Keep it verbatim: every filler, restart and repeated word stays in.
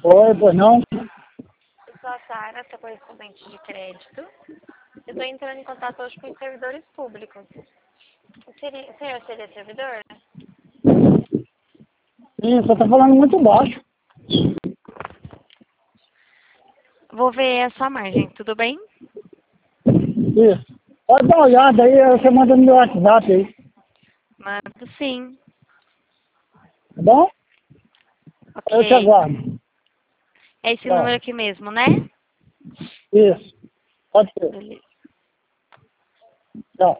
Oi, pois não? Eu sou a Sara, sou correspondente de crédito. Eu estou entrando em contato hoje com os servidores públicos. O seria- o senhor seria servidor? Sim, você está falando muito baixo. Vou ver a sua margem, tudo bem? Isso. Pode dar uma olhada aí, você manda no meu WhatsApp aí, Mando sim. tá bom? Eu te Ok. aguardo. É esse Tchau. número aqui mesmo, né? Isso. Pode ser. Beleza. Tchau.